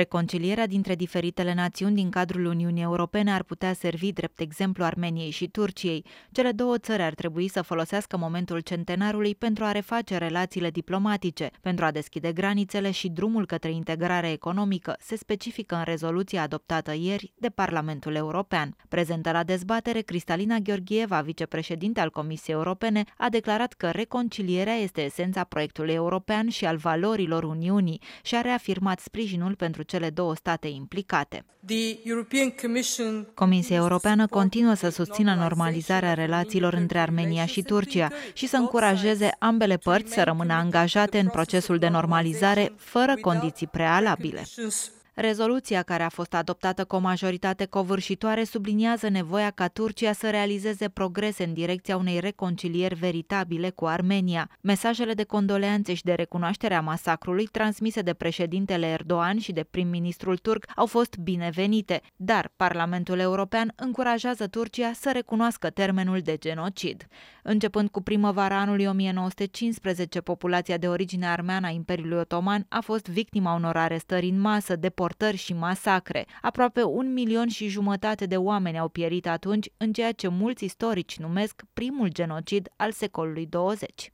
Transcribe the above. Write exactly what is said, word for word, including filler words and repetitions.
Reconcilierea dintre diferitele națiuni din cadrul Uniunii Europene ar putea servi drept exemplu Armeniei și Turciei. Cele două țări ar trebui să folosească momentul centenarului pentru a reface relațiile diplomatice, pentru a deschide granițele și drumul către integrare economică, se specifică în rezoluția adoptată ieri de Parlamentul European. Prezentă la dezbatere, Cristalina Georgieva, vicepreședinte al Comisiei Europene, a declarat că reconcilierea este esența proiectului european și al valorilor Uniunii și a reafirmat sprijinul pentru cele două state implicate. Comisia Europeană continuă să susțină normalizarea relațiilor între Armenia și Turcia și să încurajeze ambele părți să rămână angajate în procesul de normalizare fără condiții prealabile. Rezoluția, care a fost adoptată cu o majoritate covârșitoare, subliniază nevoia ca Turcia să realizeze progrese în direcția unei reconcilieri veritabile cu Armenia. Mesajele de condoleanțe și de recunoaștere a masacrului transmise de președintele Erdogan și de prim-ministrul turc au fost binevenite, dar Parlamentul European încurajează Turcia să recunoască termenul de genocid. Începând cu primăvara anului o mie nouă sute cincisprezece, populația de origine armeană a Imperiului Otoman a fost victima unor arestări în masă, deportări și masacre. Aproape un milion și jumătate de oameni au pierit atunci în ceea ce mulți istorici numesc primul genocid al secolului douăzeci.